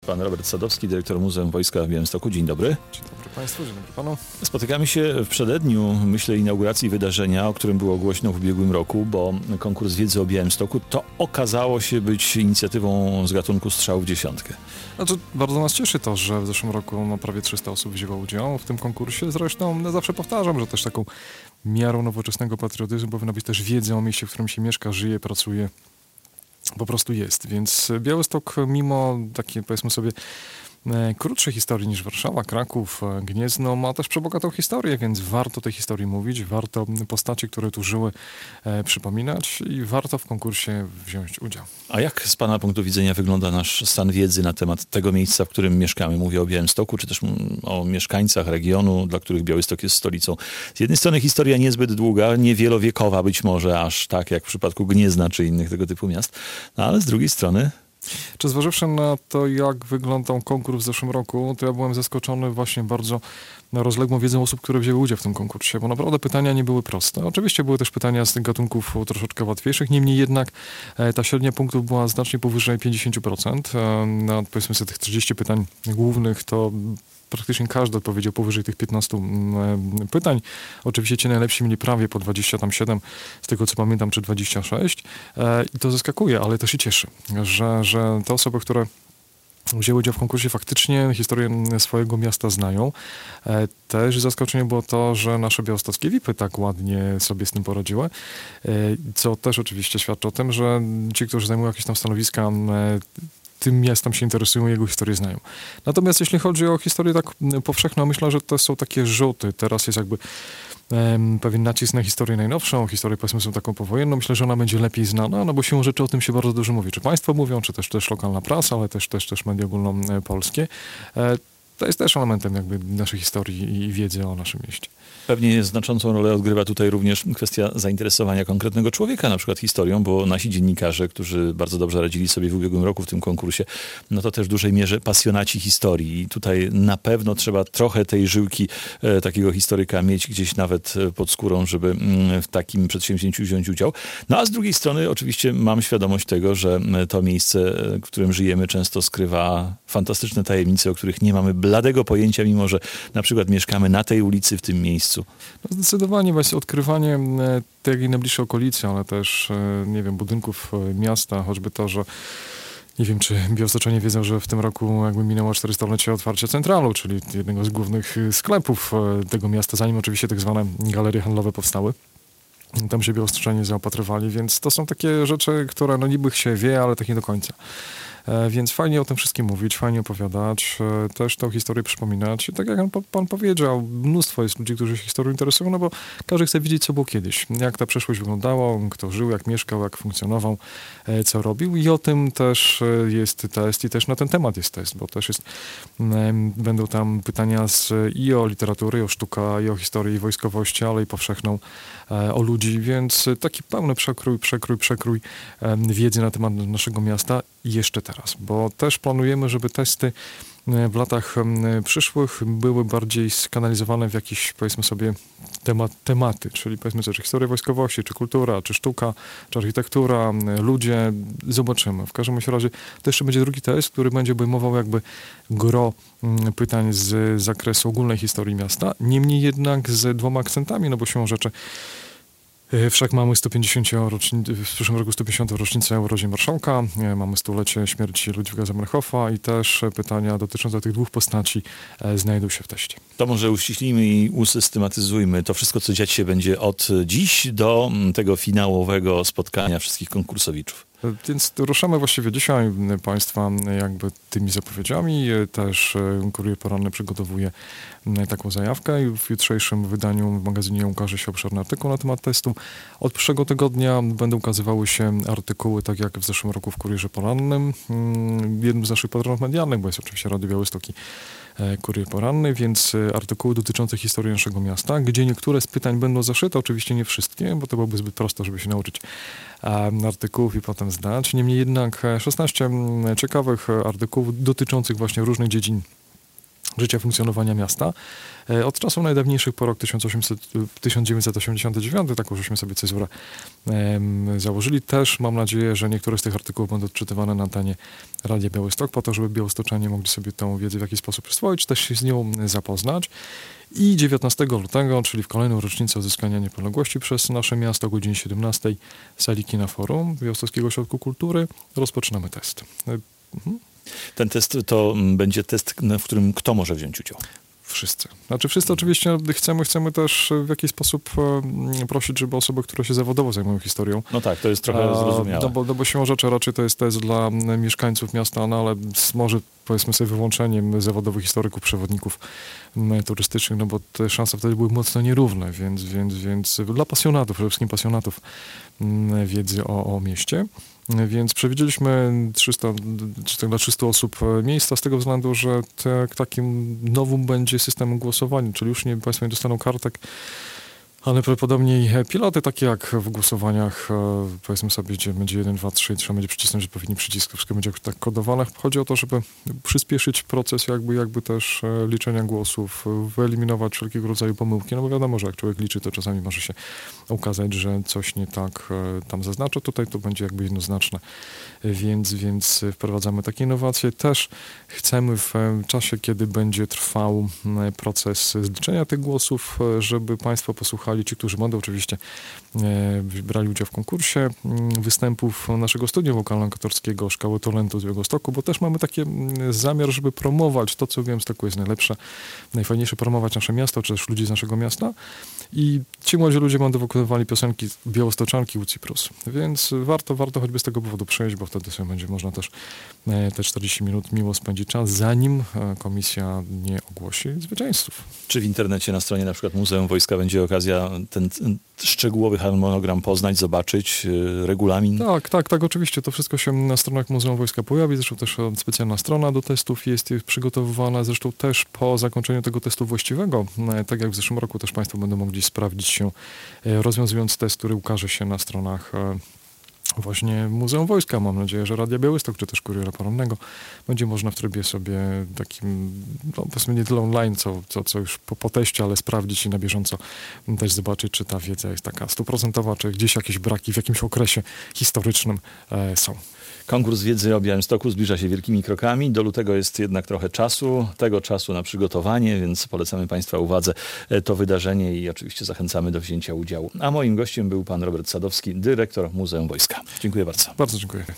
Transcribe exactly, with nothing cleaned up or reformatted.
Pan Robert Sadowski, dyrektor Muzeum Wojska w Białymstoku. Dzień dobry. Dzień dobry Państwu, dzień dobry Panu. Spotykamy się w przededniu, myślę, inauguracji wydarzenia, o którym było głośno w ubiegłym roku, bo konkurs wiedzy o Białymstoku to okazało się być inicjatywą z gatunku strzał w dziesiątkę. Znaczy, bardzo nas cieszy to, że w zeszłym roku no, prawie trzysta osób wzięło udział w tym konkursie. Zresztą no, zawsze powtarzam, że też taką miarą nowoczesnego patriotyzmu powinna być też wiedza o mieście, w którym się mieszka, żyje, pracuje. Po prostu jest, więc Białystok mimo takiej, powiedzmy sobie, e, krótszej historii niż Warszawa, Kraków, e, Gniezno ma też przebogatą historię, więc warto tej historii mówić, warto postaci, które tu żyły, e, przypominać i warto w konkursie wziąć udział. A jak z Pana punktu widzenia wygląda nasz stan wiedzy na temat tego miejsca, w którym mieszkamy? Mówię o Białymstoku, czy też o mieszkańcach regionu, dla których Białystok jest stolicą. Z jednej strony historia niezbyt długa, niewielowiekowa być może, aż tak jak w przypadku Gniezna czy innych tego typu miast, no ale z drugiej strony... Czy zważywszy na to, jak wyglądał konkurs w zeszłym roku, to ja byłem zaskoczony właśnie bardzo rozległą wiedzą osób, które wzięły udział w tym konkursie, bo naprawdę pytania nie były proste. Oczywiście były też pytania z tych gatunków troszeczkę łatwiejszych, niemniej jednak e, ta średnia punktów była znacznie powyżej pięćdziesiąt procent. E, na powiedzmy sobie tych trzydzieści pytań głównych to praktycznie każdy odpowiedział powyżej tych piętnastu e, pytań. Oczywiście ci najlepsi mieli prawie po dwadzieścia siedem, z tego co pamiętam, czy dwadzieścia sześć. E, I to zaskakuje, ale to się cieszy, że, że te osoby, które wzięły udział w konkursie, faktycznie historię swojego miasta znają. E, też zaskoczeniem było to, że nasze białostockie V I P-y tak ładnie sobie z tym poradziły, e, co też oczywiście świadczy o tym, że ci, którzy zajmują jakieś tam stanowiska, e, tym miastem się interesują, jego historię znają. Natomiast jeśli chodzi o historię tak powszechną, myślę, że to są takie rzuty. Teraz jest jakby um, pewien nacisk na historię najnowszą, historię powiedzmy są taką powojenną. Myślę, że ona będzie lepiej znana, no bo siłą rzeczy o tym się bardzo dużo mówi. Czy państwo mówią, czy też, też lokalna prasa, ale też, też, też media ogólnopolskie. E, to jest też elementem jakby naszej historii i wiedzy o naszym mieście. Pewnie znaczącą rolę odgrywa tutaj również kwestia zainteresowania konkretnego człowieka, na przykład historią, bo nasi dziennikarze, którzy bardzo dobrze radzili sobie w ubiegłym roku w tym konkursie, no to też w dużej mierze pasjonaci historii i tutaj na pewno trzeba trochę tej żyłki e, takiego historyka mieć gdzieś nawet pod skórą, żeby mm, w takim przedsięwzięciu wziąć udział. No a z drugiej strony oczywiście mam świadomość tego, że to miejsce, w którym żyjemy, często skrywa fantastyczne tajemnice, o których nie mamy bladego pojęcia, mimo że na przykład mieszkamy na tej ulicy, w tym miejscu. No zdecydowanie właśnie odkrywanie tej najbliższej okolicy, ale też, nie wiem, budynków miasta, choćby to, że nie wiem, czy białostoczanie wiedzą, że w tym roku jakby minęło czterystolecie otwarcia Centralu, czyli jednego z głównych sklepów tego miasta, zanim oczywiście tak zwane galerie handlowe powstały. Tam się białostoczanie zaopatrywali, więc to są takie rzeczy, które no niby się wie, ale tak nie do końca. E, więc fajnie o tym wszystkim mówić, fajnie opowiadać, e, też tą historię przypominać. I tak jak pan, pan powiedział, mnóstwo jest ludzi, którzy się historią interesują, no bo każdy chce wiedzieć, co było kiedyś, jak ta przeszłość wyglądała, kto żył, jak mieszkał, jak funkcjonował, e, co robił i o tym też e, jest test i też na ten temat jest test, bo też jest, e, będą tam pytania z, i o literatury, i o sztukę, i o historię, i wojskowości, ale i powszechną e, o ludzi, więc taki pełny przekrój, przekrój, przekrój e, wiedzy na temat naszego miasta i jeszcze teraz, bo też planujemy, żeby testy w latach przyszłych były bardziej skanalizowane w jakieś, powiedzmy sobie, temat, tematy, czyli powiedzmy sobie, czy historia wojskowości, czy kultura, czy sztuka, czy architektura, ludzie, zobaczymy. W każdym razie to jeszcze będzie drugi test, który będzie obejmował jakby gro pytań z zakresu ogólnej historii miasta, niemniej jednak z dwoma akcentami, no bo siłą rzeczy wszak mamy sto pięćdziesiątą rocznicę, w przyszłym roku sto pięćdziesiątą rocznicę urodzin marszałka, mamy stulecie śmierci Ludwiga Zamenhofa i też pytania dotyczące tych dwóch postaci znajdą się w teście. To może uściślimy i usystematyzujmy to wszystko, co dziać się będzie od dziś do tego finałowego spotkania wszystkich konkursowiczów. Więc ruszamy właściwie dzisiaj Państwa jakby tymi zapowiedziami. Też Kurier Poranny przygotowuje taką zajawkę i w jutrzejszym wydaniu w magazynie ukaże się obszerny artykuł na temat testu. Od przyszłego tygodnia będą ukazywały się artykuły, tak jak w zeszłym roku w Kurierze Porannym. Jednym z naszych patronów medialnych, bo jest oczywiście Radio Białystok i Kurier Poranny, więc artykuły dotyczące historii naszego miasta, gdzie niektóre z pytań będą zaszyte, oczywiście nie wszystkie, bo to byłoby zbyt prosto, żeby się nauczyć artykułów i potem zdać. Niemniej jednak szesnaście ciekawych artykułów dotyczących właśnie różnych dziedzin życia, funkcjonowania miasta. Od czasów najdawniejszych po rok tysiąc dziewięćset osiemdziesiąty dziewiąty, taką żeśmy sobie cezurę um, założyli. Też mam nadzieję, że niektóre z tych artykułów będą odczytywane na antenie Radia Białystok, po to, żeby białostoczanie mogli sobie tę wiedzę w jakiś sposób przyswoić, też się z nią zapoznać. I dziewiętnastego lutego, czyli w kolejną rocznicę odzyskania niepodległości przez nasze miasto o godzinie siedemnastej w sali Kina Forum Białostockiego Ośrodku Kultury rozpoczynamy test. Mhm. Ten test to będzie test, w którym kto może wziąć udział? Wszyscy. Znaczy wszyscy oczywiście chcemy, chcemy też w jakiś sposób e, prosić, żeby osoby, które się zawodowo zajmują historią. No tak, to jest trochę zrozumiałe. No bo, no bo siłą rzeczy raczej to jest test dla mieszkańców miasta, no ale z, może powiedzmy sobie wyłączeniem zawodowych historyków, przewodników m, turystycznych, no bo te szanse wtedy były mocno nierówne, więc, więc, więc dla pasjonatów, przede wszystkim pasjonatów m, wiedzy o, o mieście. Więc przewidzieliśmy trzysta, dla trzystu osób miejsca z tego względu, że te, takim nowym będzie system głosowania, czyli już nie, Państwo nie dostaną kartek, ale prawdopodobnie piloty, takie jak w głosowaniach, powiedzmy sobie, gdzie będzie jeden, dwa, trzy, trzeba będzie przycisnąć odpowiedni przycisk, wszystko będzie tak kodowane. Chodzi o to, żeby przyspieszyć proces jakby, jakby też liczenia głosów, wyeliminować wszelkiego rodzaju pomyłki, no bo wiadomo, że jak człowiek liczy, to czasami może się okazać, że coś nie tak tam zaznacza. Tutaj to będzie jakby jednoznaczne, więc, więc wprowadzamy takie innowacje. Też chcemy w czasie, kiedy będzie trwał proces zliczenia tych głosów, żeby Państwo posłuchali, ci, którzy będą oczywiście e, brali udział w konkursie, m, występów naszego studium wokalno-aktorskiego Szkoły Talentu z Białegostoku, bo też mamy taki zamiar, żeby promować to, co w Białymstoku jest najlepsze, najfajniejsze, promować nasze miasto, czy też ludzi z naszego miasta. I ci młodzi ludzie będą wykonywali piosenki białostoczanki U C I P R U S. Więc warto, warto choćby z tego powodu przejść, bo wtedy sobie będzie można też e, te czterdzieści minut miło spędzić czas, zanim e, komisja nie ogłosi zwycięzców. Czy w internecie na stronie na przykład Muzeum Wojska będzie okazja ten, ten szczegółowy harmonogram poznać, zobaczyć, yy, regulamin? Tak, tak, tak, oczywiście. To wszystko się na stronach Muzeum Wojska pojawi. Zresztą też specjalna strona do testów jest przygotowywana. Zresztą też po zakończeniu tego testu właściwego, tak jak w zeszłym roku, też Państwo będą mogli sprawdzić się, rozwiązując test, który ukaże się na stronach właśnie Muzeum Wojska. Mam nadzieję, że Radia Białystok, czy też Kuriera Porannego będzie można w trybie sobie takim, no powiedzmy nie tyle online, co, co, co już po, po teście, ale sprawdzić i na bieżąco też zobaczyć, czy ta wiedza jest taka stuprocentowa, czy gdzieś jakieś braki w jakimś okresie historycznym e, są. Konkurs wiedzy o Białymstoku zbliża się wielkimi krokami. Do lutego jest jednak trochę czasu, tego czasu na przygotowanie, więc polecamy Państwa uwadze to wydarzenie i oczywiście zachęcamy do wzięcia udziału. A moim gościem był pan Robert Sadowski, dyrektor Muzeum Wojska. Dziękuję bardzo. Bardzo dziękuję.